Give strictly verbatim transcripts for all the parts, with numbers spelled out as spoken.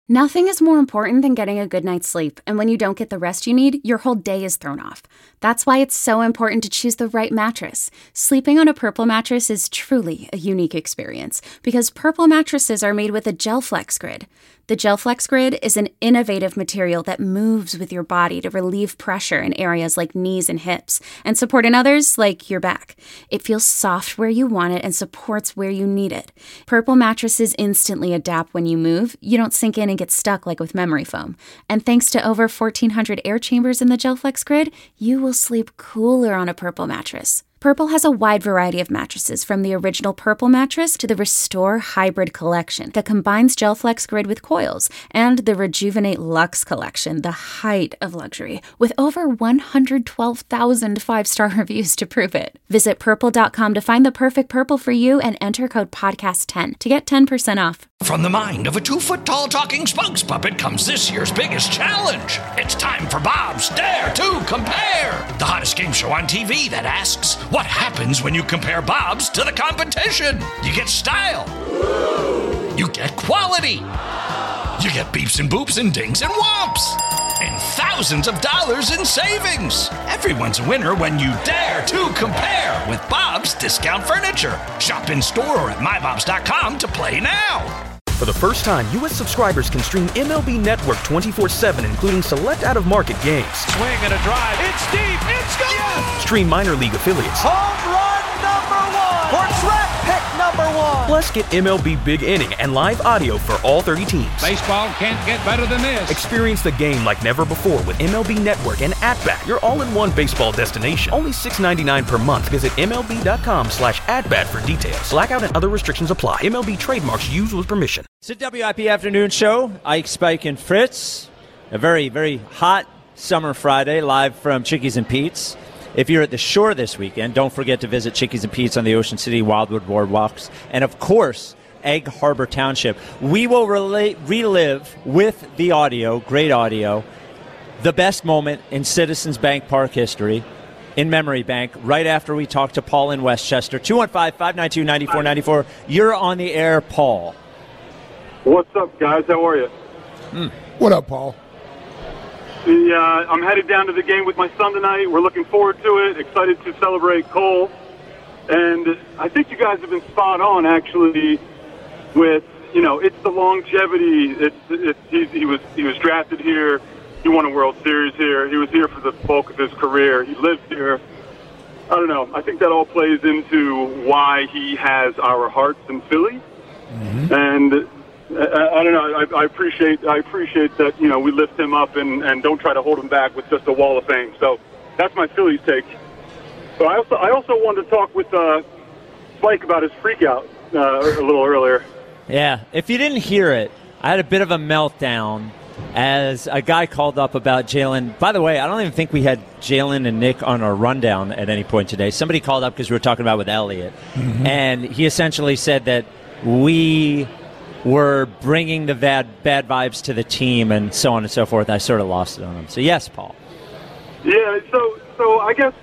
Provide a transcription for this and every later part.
Nothing is more important than getting a good night's sleep, and when you don't get the rest you need, your whole day is thrown off. That's why it's so important to choose the right mattress. Sleeping on a Purple mattress is truly a unique experience, because Purple mattresses are made with a GelFlex Grid. The GelFlex Grid is an innovative material that moves with your body to relieve pressure in areas like knees and hips, and support in others like your back. It feels soft where you want it and supports where you need it. Purple mattresses instantly adapt when you move. You don't sink in and get stuck like with memory foam. And thanks to over fourteen hundred air chambers in the GelFlex Grid, you will sleep cooler on a Purple mattress. Purple has a wide variety of mattresses, from the original Purple mattress to the Restore Hybrid collection that combines GelFlex Grid with coils, and the Rejuvenate Luxe collection, the height of luxury, with over one hundred twelve thousand five-star reviews to prove it. Visit purple dot com to find the perfect Purple for you and enter code podcast ten to get ten percent off. From the mind of a two-foot-tall talking spokes puppet comes this year's biggest challenge. It's time for Bob's Dare to Compare, the hottest game show on T V that asks, what happens when you compare Bob's to the competition? You get style. You get quality. You get beeps and boops and dings and whomps. And thousands of dollars in savings. Everyone's a winner when you dare to compare with Bob's Discount Furniture. Shop in store or at my bobs dot com to play now. For the first time, U S subscribers can stream M L B Network twenty-four seven, including select out-of-market games. Swing and a drive. It's deep. It's gone. Yes! Stream minor league affiliates. Home run number one. Or draft pick number one. Plus, get M L B Big Inning and live audio for all thirty teams. Baseball can't get better than this. Experience the game like never before with M L B Network and At-Bat, your all-in-one baseball destination. Only six dollars and ninety-nine cents per month. Visit M L B dot com slash at-bat for details. Blackout and other restrictions apply. M L B trademarks used with permission. It's a W I P afternoon show. Ike, Spike, and Fritz. A very, very hot summer Friday, live from Chickies and Pete's. If you're at the shore this weekend, don't forget to visit Chickies and Pete's on the Ocean City Wildwood Boardwalks. And, of course, Egg Harbor Township. We will relate, relive with the audio, great audio, the best moment in Citizens Bank Park history, in Memory Bank, right after we talk to Paul in Westchester. two one five, five nine two, nine four nine four. You're on the air, Paul. What's up, guys? How are you? Mm. What up, Paul? The, uh, I'm headed down to the game with my son tonight. We're looking forward to it. Excited to celebrate Cole. And I think you guys have been spot on, actually, with, you know, it's the longevity. It's, it's he, he was he was drafted here. He won a World Series here. He was here for the bulk of his career. He lived here. I don't know. I think that all plays into why he has our hearts in Philly. Mm-hmm. And I, I don't know. I, I appreciate. I appreciate that. You know, we lift him up and, and don't try to hold him back with just a wall of fame. So that's my Phillies take. But I also, I also wanted to talk with uh, Spike about his freak out uh, a little earlier. Yeah. If you didn't hear it, I had a bit of a meltdown as a guy called up about Jalen. By the way, I don't even think we had Jalen and Nick on our rundown at any point today. Somebody called up because we were talking about with Elliott, mm-hmm. and he essentially said that we were bringing the bad bad vibes to the team and so on and so forth. I sort of lost it on him. So yes, Paul. Yeah. So so I guess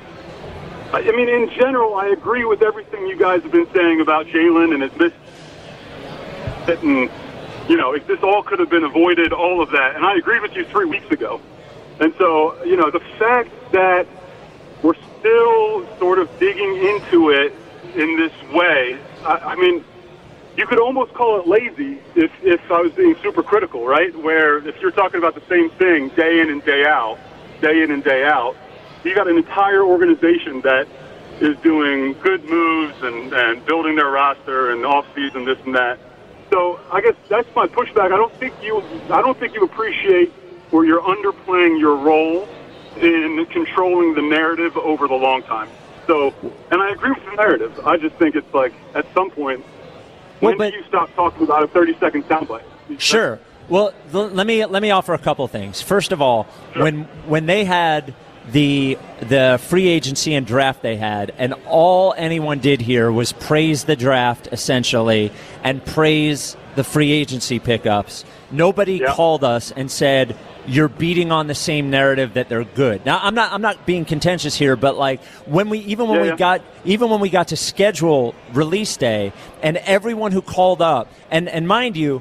I mean in general I agree with everything you guys have been saying about Jalen and his miss. And you know, if this all could have been avoided, all of that, and I agree with you three weeks ago. And so you know the fact that we're still sort of digging into it in this way, I, I mean. You could almost call it lazy if, if I was being super critical, right? Where if you're talking about the same thing day in and day out, day in and day out, you got an entire organization that is doing good moves and, and building their roster and off-season this and that. So I guess that's my pushback. I don't think you I don't think you appreciate where you're underplaying your role in controlling the narrative over the long time. So, and I agree with the narrative. I just think it's like at some point. When well, but, do you stop talking about a thirty-second soundbite? Sure. Well, let me let me offer a couple things. First of all, sure. when when they had the the free agency and draft they had, and all anyone did here was praise the draft essentially and praise the free agency pickups. Nobody yep. called us and said you're beating on the same narrative that they're good. Now, I'm not I'm not being contentious here, but like when we even when yeah, we yeah. got even when we got to schedule release day, and everyone who called up, and, and mind you,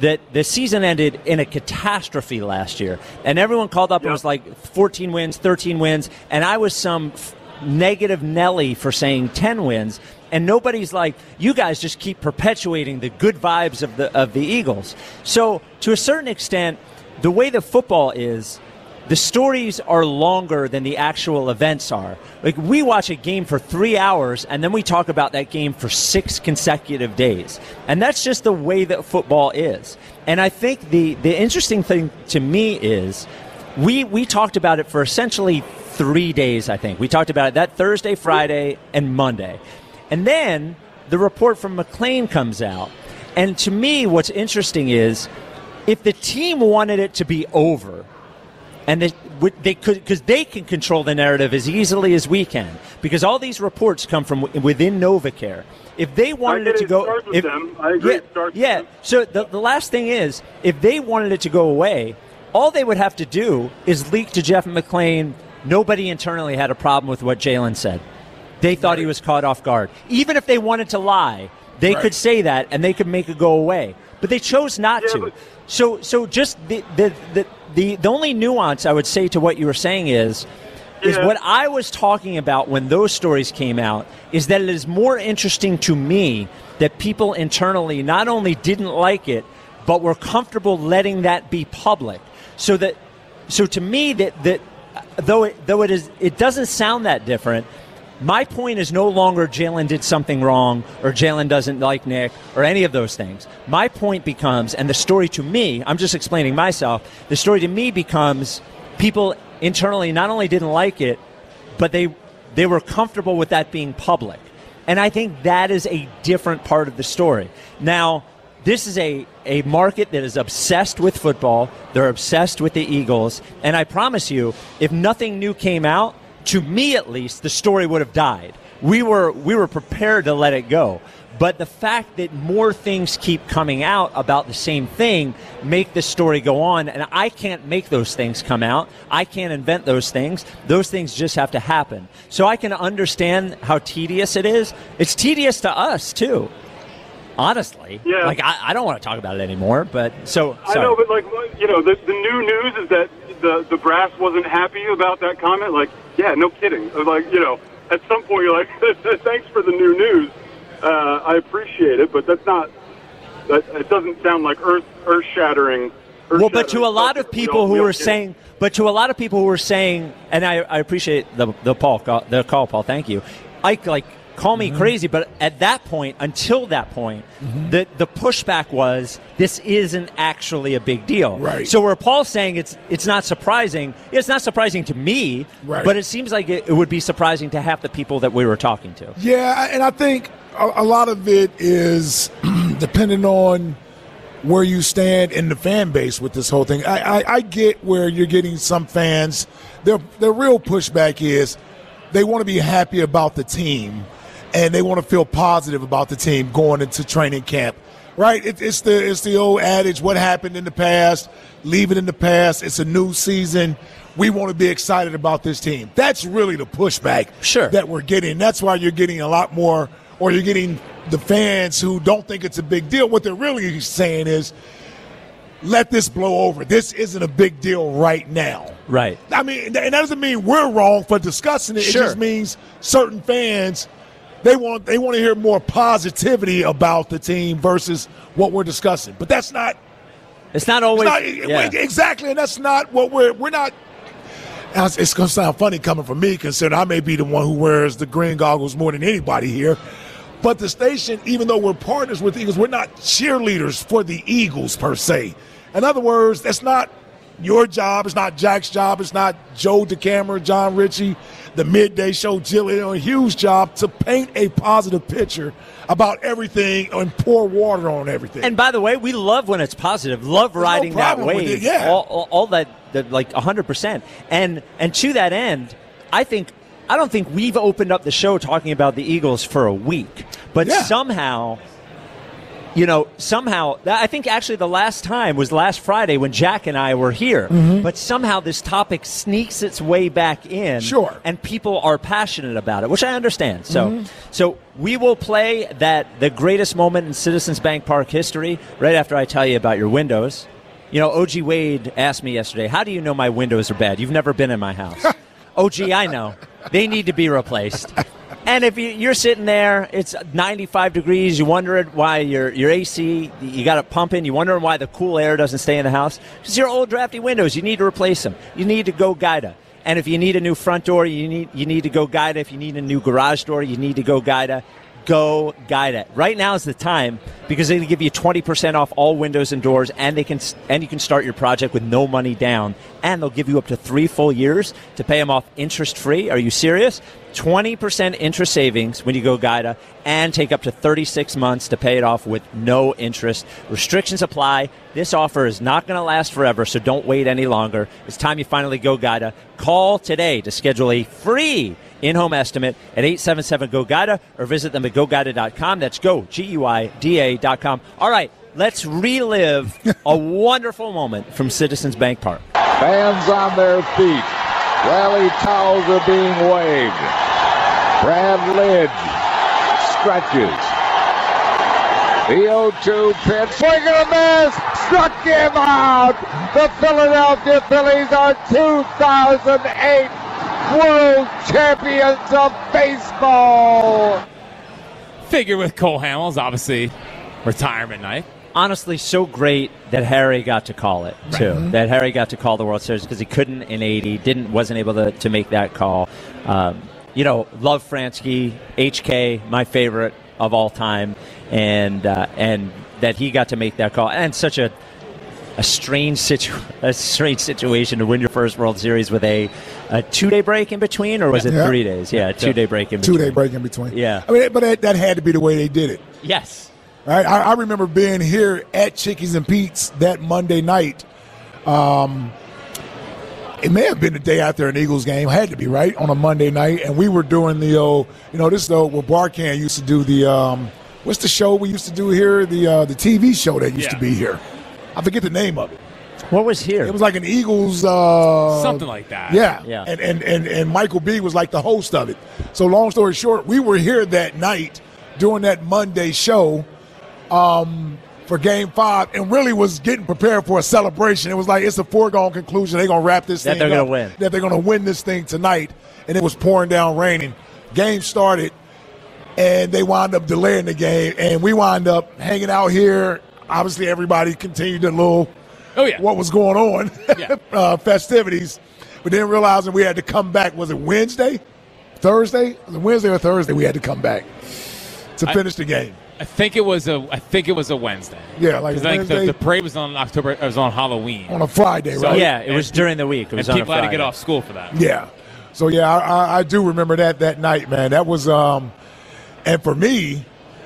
that the season ended in a catastrophe last year. And everyone called up yep. and was like fourteen wins, thirteen wins. And I was some f- negative Nelly for saying ten wins. And nobody's like, you guys just keep perpetuating the good vibes of the of the Eagles. So to a certain extent, the way the football is, the stories are longer than the actual events are. Like, we watch a game for three hours, and then we talk about that game for six consecutive days. And that's just the way that football is. And I think the, the interesting thing to me is we we talked about it for essentially three days, I think. We talked about it that Thursday, Friday, and Monday. And then the report from McClain comes out. And to me, what's interesting is if the team wanted it to be over, and they, they could, because they can control the narrative as easily as we can, because all these reports come from within NovaCare. If they wanted it to go, starts with if, them. I agree. yeah, it starts yeah. with them. So the the last thing is, if they wanted it to go away, all they would have to do is leak to Jeff McClain. Nobody internally had a problem with what Jalen said. They thought right. he was caught off guard. Even if they wanted to lie, they right. could say that and they could make it go away. But they chose not yeah, to. But- so so just the the, the the the only nuance I would say to what you were saying is is yeah. what I was talking about when those stories came out is that it is more interesting to me that people internally not only didn't like it, but were comfortable letting that be public. So that so to me that that though it though it is it doesn't sound that different. My point is no longer Jalen did something wrong or Jalen doesn't like Nick or any of those things. My point becomes, and the story to me, I'm just explaining myself, the story to me becomes people internally not only didn't like it, but they they were comfortable with that being public. And I think that is a different part of the story. Now, this is a, a market that is obsessed with football. They're obsessed with the Eagles. And I promise you, if nothing new came out, to me at least, the story would have died. We were we were prepared to let it go. But the fact that more things keep coming out about the same thing make the story go on. And I can't make those things come out. I can't invent those things. Those things just have to happen. So I can understand how tedious it is. It's tedious to us, too. Honestly. Yeah. Like, I, I don't want to talk about it anymore. But so, sorry. I know, but, like, you know, the, the new news is that the, the brass wasn't happy about that comment. Like, yeah, no kidding. Like, you know, at some point you're like, thanks for the new news. Uh, I appreciate it, but that's not, that, it doesn't sound like earth, earth-shattering. earth-shattering well, but to a lot of people who were kidding. saying, but to a lot of people who were saying, and I, I appreciate the the Paul the call, Paul. Thank you. I like call me mm-hmm. crazy, but at that point, until that point, mm-hmm. the the pushback was this isn't actually a big deal. Right. So where Paul's saying it's it's not surprising, it's not surprising to me, right. but it seems like it, it would be surprising to half the people that we were talking to. Yeah, and I think a, a lot of it is depending on where you stand in the fan base with this whole thing. I, I, I get where you're getting some fans. Their their real pushback is they want to be happy about the team, and they want to feel positive about the team going into training camp. Right? It, it's the it's the old adage: what happened in the past, leave it in the past. It's a new season. We want to be excited about this team. That's really the pushback sure. that we're getting. That's why you're getting a lot more, or you're getting the fans who don't think it's a big deal. What they're really saying is, let this blow over. This isn't a big deal right now. Right. I mean, and that doesn't mean we're wrong for discussing it. Sure. It just means certain fans, they want they want to hear more positivity about the team versus what we're discussing. But that's not. It's not always it's not, yeah. exactly, and that's not what we're we're not. It's going to sound funny coming from me, considering I may be the one who wears the green goggles more than anybody here. But the station, even though we're partners with the Eagles, we're not cheerleaders for the Eagles per se. In other words, that's not your job. It's not Jack's job. It's not Joe DeCamera, John Ritchie, the Midday Show, Jillian Hughes' job to paint a positive picture about everything and pour water on everything. And by the way, we love when it's positive. Love There's riding no that problem with wave. it, yeah. All, all, all that, that, like one hundred percent. And and to that end, I think I don't think we've opened up the show talking about the Eagles for a week. But yeah. somehow you know, somehow, I think actually the last time was last Friday when Jack and I were here. Mm-hmm. But somehow this topic sneaks its way back in. Sure. And people are passionate about it, which I understand. So, Mm-hmm. so we will play that the greatest moment in Citizens Bank Park history right after I tell you about your windows. You know, O G Wade asked me yesterday, how do you know my windows are bad? You've never been in my house. O G, I know. They need to be replaced. And if you, you're sitting there, it's ninety-five degrees, you wondering why your your A C, you got it pumping, you wondering why the cool air doesn't stay in the house. Because your old drafty windows, you need to replace them. You need to go Guida. And if you need a new front door, you need you need to go Guida. If you need a new garage door, you need to go Guida. Go Guida. Right now is the time because they give you twenty percent off all windows and doors, and they can and you can start your project with no money down, and they'll give you up to three full years to pay them off interest free. Are you serious? twenty percent interest savings when you go Guida, and take up to thirty-six months to pay it off with no interest. Restrictions apply. This offer is not going to last forever, so don't wait any longer. It's time you finally go Guida. Call today to schedule a free in-home estimate at eight seven seven, G O Guida or visit them at go guida dot com. That's go, G U I D A dot com. All right, let's relive a wonderful moment from Citizens Bank Park. Fans on their feet. Rally towels are being waved. Brad Lidge stretches. The oh two pitch. Swing and a miss. Struck him out. The Philadelphia Phillies are two thousand eight World Champions of Baseball. Figure with Cole Hamels, obviously retirement night. Honestly, so great that Harry got to call it too. Mm-hmm. That Harry got to call the World Series because he couldn't in eighty, didn't wasn't able to, to make that call. Um, you know, love Fransky, H K, my favorite of all time, and uh, and that he got to make that call. And such a a strange situ a strange situation to win your first World Series with a, a two day break in between, or was it yeah. three days? Yeah, a two day break in between. Two day break in between. Yeah, I mean, but that, that had to be the way they did it. Yes. Right? I, I remember being here at Chickies and Pete's that Monday night. Um, it may have been the day after an Eagles game. Had to be, right? On a Monday night. And we were doing the, uh, you know, this though, where Barkan used to do the, um, what's the show we used to do here? The uh, the T V show that used Yeah. to be here. I forget the name of it. What was here? It was like an Eagles. Uh, Something like that. Yeah. Yeah. And, and, and, and Michael B. was like the host of it. So long story short, we were here that night doing that Monday show. Um, for game five, and really was getting prepared for a celebration. It was like it's a foregone conclusion they're gonna wrap this That thing they're gonna up, win. that they're gonna win this thing tonight. And it was pouring down raining. Game started, and they wound up delaying the game, and we wound up hanging out here. Obviously, everybody continued a little Oh, yeah. what was going on, Yeah. uh, festivities, but then realizing we had to come back. Was it Wednesday, Thursday? Was it Wednesday or Thursday? We had to come back to I- finish the game. I think it was a. I think it was a Wednesday. Yeah, like 'Cause I think the, Wednesday? the parade was on October. It was on Halloween. On a Friday, So- right? yeah, it was during the week. It was and on a people had to Friday. get off school for that. Yeah. So yeah, I, I, I do remember that that night, man. That was um, and for me,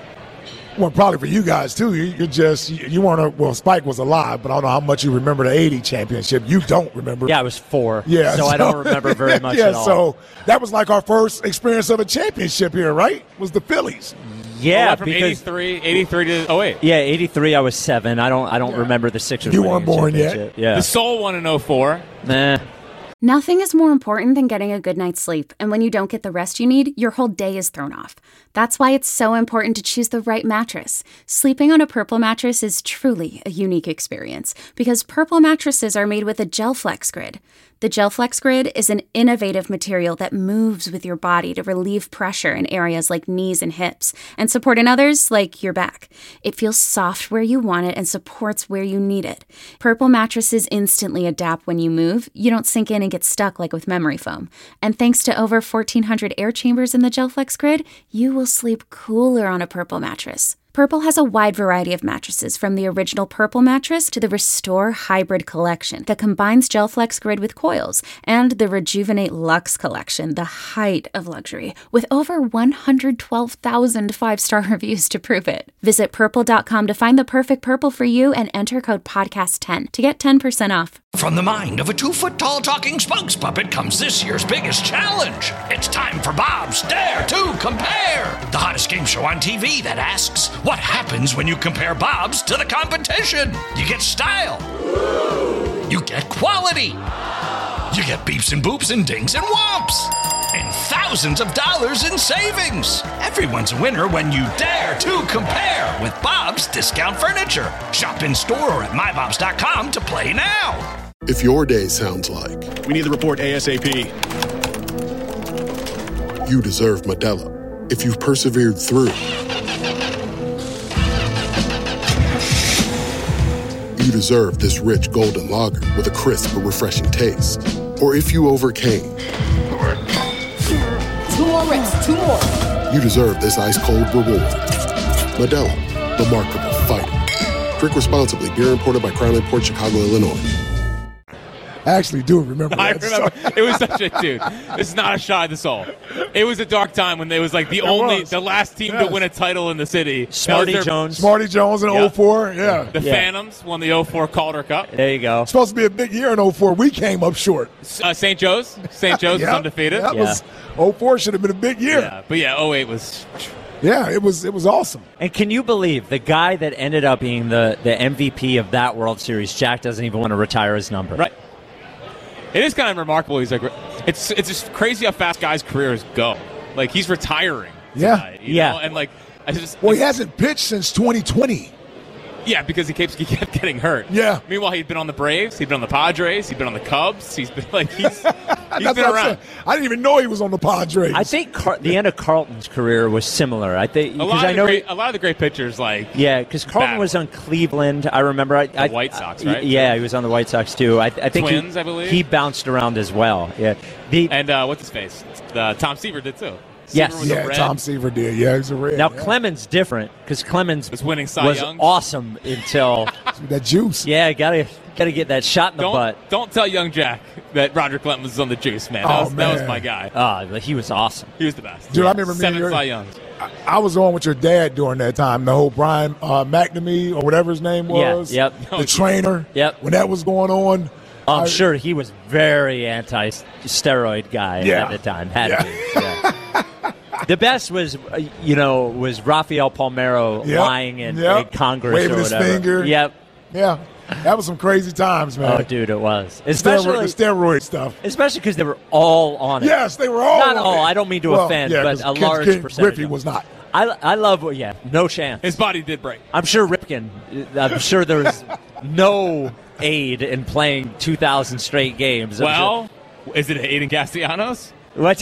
well, probably for you guys too. You, you just you, you weren't a, well. Spike was alive, but I don't know how much you remember the eighty championship. You don't remember. Yeah, I was four. Yeah, so, I don't remember very much yeah, at all. so that was like our first experience of a championship here, right? Was the Phillies? yeah, Oh, from because eighty-three, eighty-three to oh eight. yeah, eighty-three. I was seven. I don't. I don't remember the Sixers. You winning weren't a born yet. championship. Yeah. The Soul won in oh four. Nah. Nothing is more important than getting a good night's sleep, and when you don't get the rest you need, your whole day is thrown off. That's why it's so important to choose the right mattress. Sleeping on a Purple mattress is truly a unique experience because Purple mattresses are made with a GelFlex Grid. The GelFlex Grid is an innovative material that moves with your body to relieve pressure in areas like knees and hips and support in others like your back. It feels soft where you want it and supports where you need it. Purple mattresses instantly adapt when you move. You don't sink in and get stuck like with memory foam. And thanks to over fourteen hundred air chambers in the GelFlex Grid, you will sleep cooler on a Purple mattress. Purple has a wide variety of mattresses, from the original Purple mattress to the Restore Hybrid collection that combines GelFlex Grid with coils, and the Rejuvenate Luxe collection, the height of luxury, with over one hundred twelve thousand five-star reviews to prove it. Visit purple dot com to find the perfect Purple for you and enter code podcast ten to get ten percent off. From the mind of a two-foot-tall talking spokes puppet comes this year's biggest challenge. It's time for Bob's Dare to Compare, the hottest game show on T V that asks, what happens when you compare Bob's to the competition? You get style. You get quality. You get beeps and boops and dings and whomps. And thousands of dollars in savings. Everyone's a winner when you dare to compare with Bob's Discount Furniture. Shop in store or at my bobs dot com to play now. If your day sounds like, we need the report ASAP, you deserve Modelo. If you've persevered through, you deserve this rich golden lager with a crisp but refreshing taste. Or if you overcame, two more reps, two more. You deserve this ice-cold reward. Modelo, the mark of a fighter. Drink responsibly. Beer imported by Crown Port Chicago, Illinois. I actually do remember that. I remember. It was such a dude. This is not a shot at the soul. It was a dark time when they was like the It only, was. the last team Yes. to win a title in the city. Smarty That was their- Jones. Smarty Jones in Yep. oh four, yeah. The Yeah. Phantoms won the oh four Calder Cup. There you go. Supposed to be a big year in oh four. We came up short. Uh, Saint Joe's. Saint Joe's Yep. is undefeated. That Yeah. was oh four should have been a big year. Yeah, but yeah, oh eight was. Yeah, it was it was awesome. And can you believe the guy that ended up being the, the M V P of that World Series, Jack doesn't even want to retire his number. Right. It is kind of remarkable. He's like, it's it's just crazy how fast guys' careers go. Like he's retiring. Yeah. tonight, you Yeah. know? And like, I just Well, he hasn't pitched since twenty twenty. yeah, because he keeps he kept getting hurt. Yeah. Meanwhile, he'd been on the Braves. He'd been on the Padres. He'd been on the Cubs. He's been like he's he's That's been what I'm around. saying. I didn't even know he was on the Padres. I think Car- the end of Carlton's career was similar. I think A lot, because of I the know great, a lot of the great pitchers, like yeah, because Carlton Battle. was on Cleveland. I remember. I, I, White Sox, I- right? Yeah, he was on the White Sox too. I, I think Twins, he, I believe? he bounced around as well. Yeah, the and uh, what's his face? Uh, Tom Seaver did too. Seaver Yes. was a yeah, red. Tom Seaver did. Yeah, he's a red. now yeah. Clemens different because Clemens Was winning Cy was Youngs. awesome until That juice. yeah, gotta gotta get that shot in the Don't butt. don't tell young Jack that Roger Clemens was on the juice, man. That, Oh, was, that was man. my guy. Ah, but he was awesome. He was the best. Dude, I remember me and seven your- Cy Youngs. I, I was on with your dad during that time. The whole Brian uh, McNamee or whatever his name Yeah, was. yep. The trainer. Yep. When that was going on. I'm I- sure he was very anti-steroid guy Yeah. at the time. Had Yeah. to be. Yeah. The best was, uh, you know, was Rafael Palmeiro Yep. lying in, Yep. in Congress Waving or his whatever. finger. Yep. Yeah. That was some crazy times, man. Oh, dude, it was. The Especially, steroid, the steroid stuff. especially because they were all on it. Yes, they were all Not on all. it. I don't mean to Well, offend, yeah, but 'cause a Ken- large Ken percentage. Griffey of was them. not. I, I love. Yeah, no chance. His body did break. I'm sure Ripken. I'm sure there was no aid in playing two thousand straight games. I'm Well, is it Aiden Castellanos? sure- what?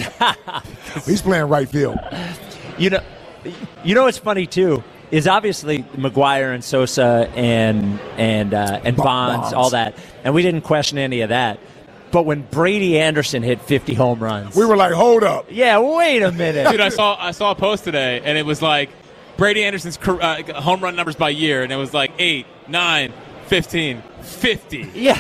He's playing right field. You know, you know what's funny too is obviously McGuire and Sosa and and uh, and Bonds, Bonds. all that, and we didn't question any of that. But when Brady Anderson hit fifty home runs, We were like, hold up. yeah, wait a minute, Dude, I saw I saw a post today, and it was like Brady Anderson's car- uh, home run numbers by year, and it was like eight, nine, fifteen, fifty. yeah,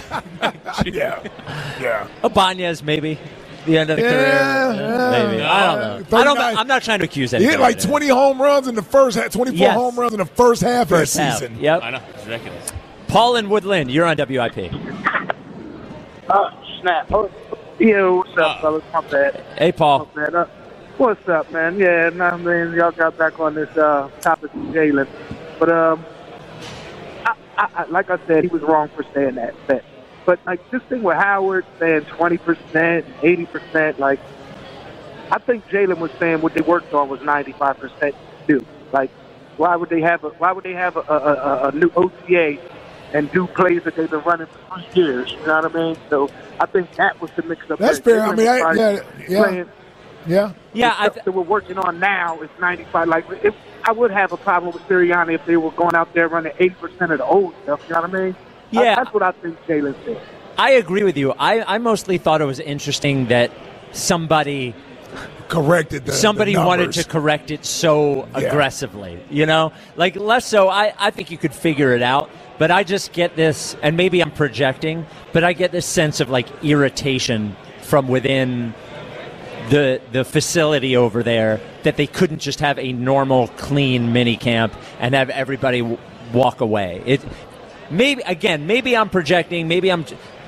Yeah. Yeah. Ibanez maybe. The end of the Yeah, career, yeah. maybe. I don't know. I don't. thirty-nine. I'm not trying to accuse He anybody. hit like twenty home runs in the first half, twenty-four Yes. home runs in the first half First of that half. season. Yep. I know, it's ridiculous. Paul in Woodland, you're on W I P. Uh, snap. Oh, yeah, what's up, Uh, fellas? My bad. Hey, Paul. My bad. Uh, what's up, man? Yeah, nah, man, y'all got back on this uh, topic of Jalen. But, um, I, I, I, like I said, he was wrong for saying that. that. But, like, this thing with Howard saying twenty percent, eighty percent, like, I think Jalen was saying what they worked on was ninety-five percent too. Like, why would they have a why would they have a, a, a, a new O T A and do plays that they've been running for three years? You know what I mean? So I think that was the mix-up. That's there. fair. I Jalen mean, I- was yeah, yeah. playing Yeah. Yeah, the I stuff that we're working on now is ninety-five. Like, if, I would have a problem with Sirianni if they were going out there running eighty percent of the old stuff. You know what I mean? Yeah. I, that's what I think Jalen said. I agree with you. I, I mostly thought it was interesting that somebody Corrected the somebody the wanted numbers. to correct it so Yeah. aggressively. You know, like less so. I, I think you could figure it out, but I just get this, and maybe I'm projecting, but I get this sense of like irritation from within the the facility over there that they couldn't just have a normal, clean mini camp and have everybody w- walk away. It maybe again, maybe I'm projecting, maybe I'm.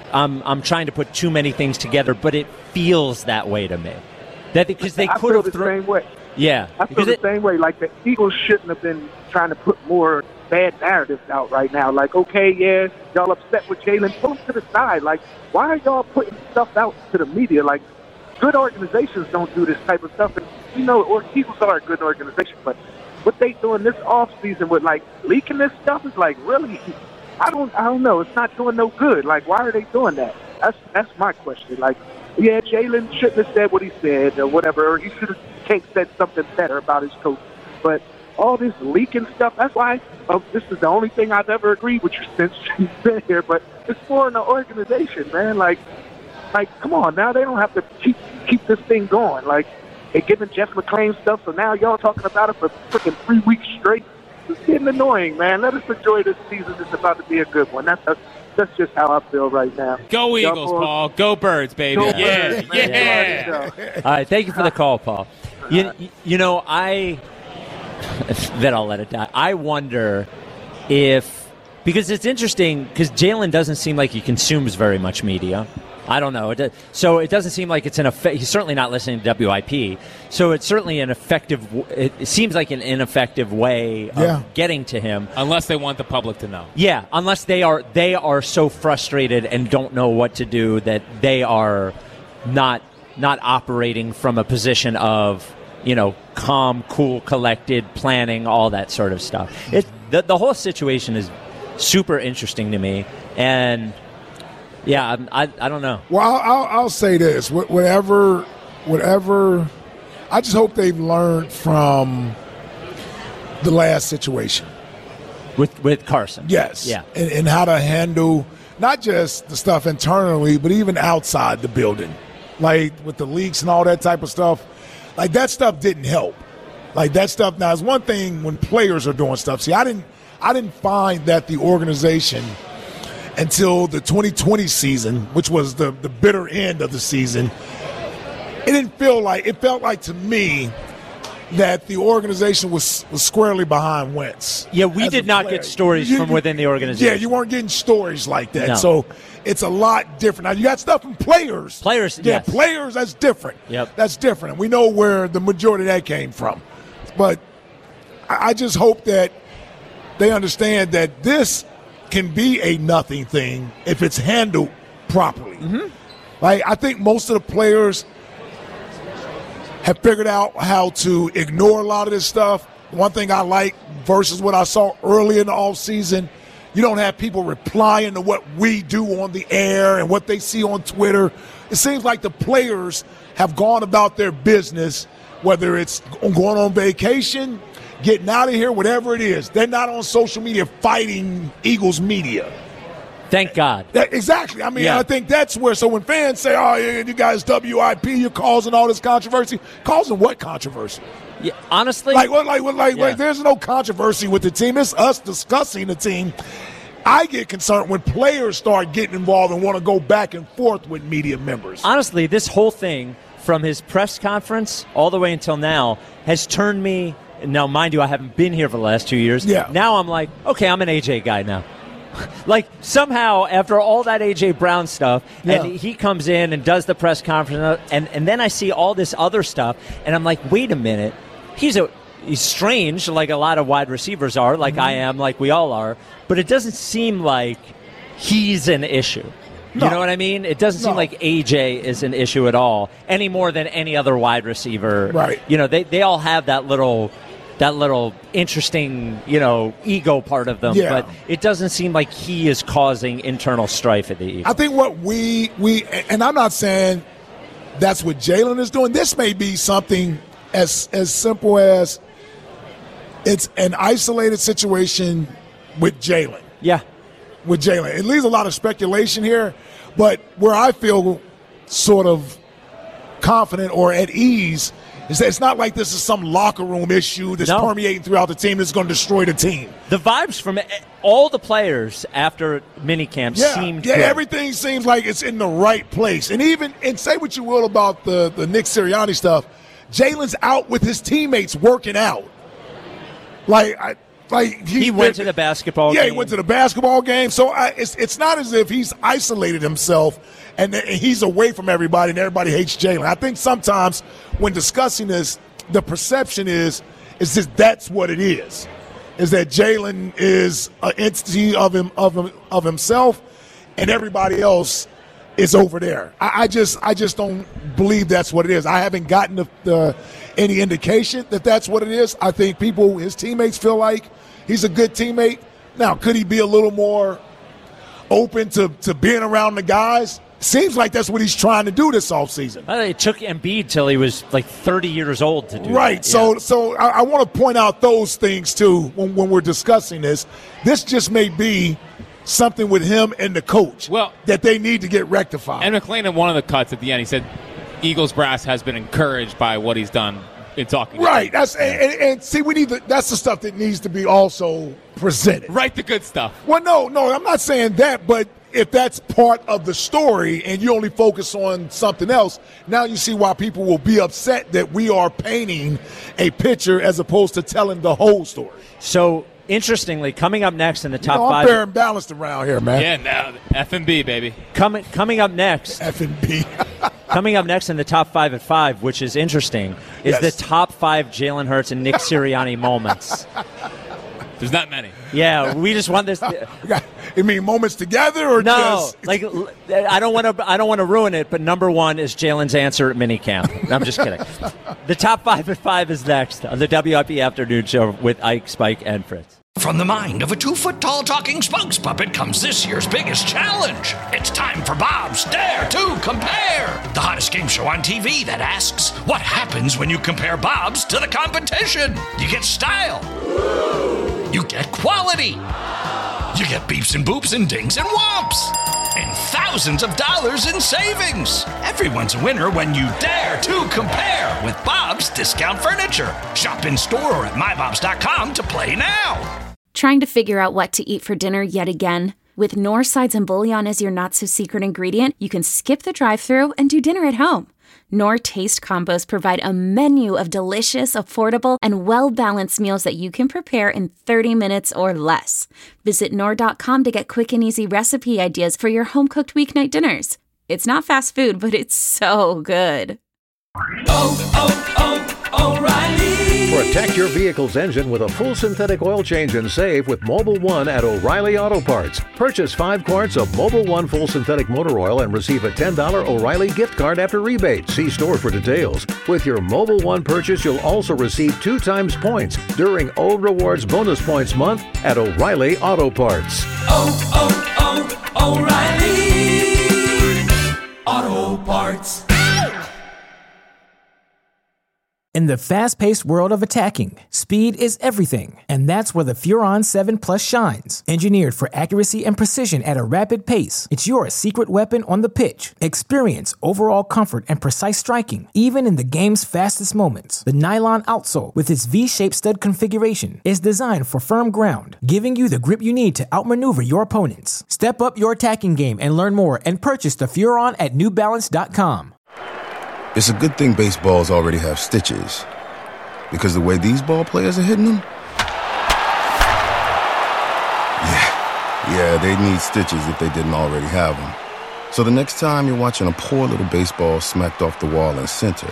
I'm I'm trying to put too many things together, but it feels that way to me. That because they I could feel have the thrown. same way. Yeah, I feel the it, same way. Like the Eagles shouldn't have been trying to put more bad narratives out right now. Like, okay, yeah, y'all upset with Jalen, pull them to the side. Like, why are y'all putting stuff out to the media? Like, good organizations don't do this type of stuff. And you know, or Eagles are a good organization, but what they doing this off season with like leaking this stuff is like really, I don't, I don't know. It's not doing no good. Like, why are they doing that? That's that's my question. Like, yeah, Jalen shouldn't have said what he said or whatever. Or he should have said something better about his coach. But all this leaking stuff, that's why uh, this is the only thing I've ever agreed with you since you've been here. But it's more in the organization, man. Like, like, come on, now they don't have to keep keep this thing going. Like, they're giving Jeff McClain stuff, so now y'all talking about it for freaking three weeks straight. It's getting annoying, man. Let us enjoy this season. It's about to be a good one. That's that's, that's just how I feel right now. Go Eagles, y'all, Paul. Go Birds, baby. Go yeah, Birds, yeah. yeah. all right, thank you for the call, Paul. You, you know, I then I'll let it die. I wonder if because it's interesting because Jalen doesn't seem like he consumes very much media. I don't know. It does, so it doesn't seem like it's an effect. He's certainly not listening to W I P. So it's certainly an effective. It, it seems like an ineffective way of Yeah. getting to him, Unless they want the public to know. yeah. Unless they are they are so frustrated and don't know what to do that they are not not operating from a position of you know calm, cool, collected planning, all that sort of stuff. It the the whole situation is super interesting to me and. Yeah, I, I don't know. Well, I'll, I'll, I'll say this: Wh- whatever, whatever. I just hope they've learned from the last situation with with Carson. Yes, yeah, and, and how to handle not just the stuff internally, but even outside the building, like with the leaks and all that type of stuff. Like that stuff didn't help. Like that stuff. Now, it's one thing when players are doing stuff. See, I didn't, I didn't find that the organization. Until the twenty twenty season, which was the, the bitter end of the season, it didn't feel like it felt like to me that the organization was was squarely behind Wentz. Yeah, we did not player. get stories you, from within the organization. Yeah, you weren't getting stories like that. No. So it's a lot different. Now you got stuff from players. Players, yeah, yes. players. That's different. Yep, that's different. And we know where the majority of that came from. But I, I just hope that they understand that this can be a nothing thing if it's handled properly. Mm-hmm. Like I think most of the players have figured out how to ignore a lot of this stuff. One thing I like versus what I saw early in the offseason, you don't have people replying to what we do on the air and what they see on Twitter. It seems like the players have gone about their business, whether it's going on vacation, getting out of here, whatever it is. They're not on social media fighting Eagles media. Thank God. That, exactly. I mean, yeah. I think that's where, so when fans say, oh, you guys W I P, you're causing all this controversy. Causing what controversy? Yeah, honestly. Like, what, like, what, like, yeah. like, there's no controversy with the team. It's us discussing the team. I get concerned when players start getting involved and want to go back and forth with media members. Honestly, this whole thing, from his press conference all the way until now, has turned me. Now, mind you, I haven't been here for the last two years. Yeah. Now I'm like, okay, I'm an A J guy now. Like, somehow, after all that A J Brown stuff, yeah. and he comes in and does the press conference, and, and then I see all this other stuff, and I'm like, wait a minute. He's a he's strange, like a lot of wide receivers are, like mm-hmm. I am, like we all are, but it doesn't seem like he's an issue. You no. know what I mean? It doesn't no. seem like A J is an issue at all, any more than any other wide receiver. Right. You know, they, they all have that little that little interesting, you know, ego part of them. Yeah. But it doesn't seem like he is causing internal strife at the Eagles. I think what we, we and I'm not saying that's what Jalen is doing. This may be something as as simple as it's an isolated situation with Jalen. Yeah. With Jalen. It leaves a lot of speculation here, but where I feel sort of confident or at ease is that it's not like this is some locker room issue that's no. permeating throughout the team that's going to destroy the team. The vibes from all the players after minicamp yeah, seemed yeah, good. everything seems like it's in the right place. And even, and say what you will about the, the Nick Sirianni stuff, Jalen's out with his teammates working out. Like, I, Like he, he went to the basketball yeah, game. Yeah, he went to the basketball game. So I, it's it's not as if he's isolated himself and he's away from everybody and everybody hates Jalen. I think sometimes when discussing this, the perception is is just that's what it is, is that Jalen is an entity of him of him, of himself, and everybody else is over there. I, I just I just don't believe that's what it is. I haven't gotten the, the any indication that that's what it is. I think people, his teammates, feel like he's a good teammate. Now, could he be a little more open to, to being around the guys? Seems like that's what he's trying to do this offseason. It took Embiid till he was like thirty years old to do right. that. So, yeah. so I, I want to point out those things, too, when, when we're discussing this. This just may be something with him and the coach well, that they need to get rectified. And McClain, in one of the cuts at the end, he said Eagles brass has been encouraged by what he's done in talking. Right. That's and, and, and see, we need to, that's the stuff that needs to be also presented. Write the good stuff. Well, no, no, I'm not saying that, but if that's part of the story and you only focus on something else, now you see why people will be upset that we are painting a picture as opposed to telling the whole story. So, interestingly, coming up next in the top you know, I'm five. I'm fair and balanced around here, man. Yeah, now F and B, baby. Coming coming up next. F and B. Coming up next in the top five at five, which is interesting, is yes. the top five Jalen Hurts and Nick Sirianni moments. There's not many. Yeah, we just want this. You mean moments together, or no? Just... Like I don't want to. I don't want to ruin it. But number one is Jalen's answer at minicamp. I'm just kidding. The top five at five is next on the W I P Afternoon Show with Ike, Spike, and Fritz. From the mind of a two-foot-tall talking spokes puppet comes this year's biggest challenge. It's time for Bob's Dare to Compare, the hottest game show on T V that asks, what happens when you compare Bob's to the competition? You get style. You get quality. You get beeps and boops and dings and whomps. And thousands of dollars in savings. Everyone's a winner when you dare to compare with Bob's Discount Furniture. Shop in store or at my bobs dot com to play now. Trying to figure out what to eat for dinner yet again? With Knorr sides and bouillon as your not-so-secret ingredient, you can skip the drive-thru and do dinner at home. Knorr Taste Combos provide a menu of delicious, affordable, and well-balanced meals that you can prepare in thirty minutes or less. Visit Knorr dot com to get quick and easy recipe ideas for your home-cooked weeknight dinners. It's not fast food, but it's so good. Oh, oh, oh, O'Reilly! Protect your vehicle's engine with a full synthetic oil change and save with Mobil one at O'Reilly Auto Parts. Purchase five quarts of Mobil one full synthetic motor oil and receive a ten dollars O'Reilly gift card after rebate. See store for details. With your Mobil one purchase, you'll also receive two times points during O Rewards Bonus Points Month at O'Reilly Auto Parts. Oh, oh, oh, O'Reilly Auto Parts. In the fast-paced world of attacking, speed is everything, and that's where the Furon seven Plus shines. Engineered for accuracy and precision at a rapid pace, it's your secret weapon on the pitch. Experience overall comfort and precise striking, even in the game's fastest moments. The nylon outsole, with its V-shaped stud configuration, is designed for firm ground, giving you the grip you need to outmaneuver your opponents. Step up your attacking game and learn more and purchase the Furon at new balance dot com. It's a good thing baseballs already have stitches, because the way these ball players are hitting them, yeah, yeah, they need stitches if they didn't already have them. So the next time you're watching a poor little baseball smacked off the wall in center,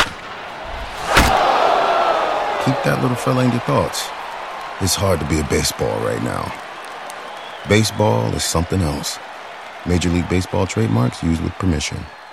keep that little fella in your thoughts. It's hard to be a baseball right now. Baseball is something else. Major League Baseball trademarks used with permission.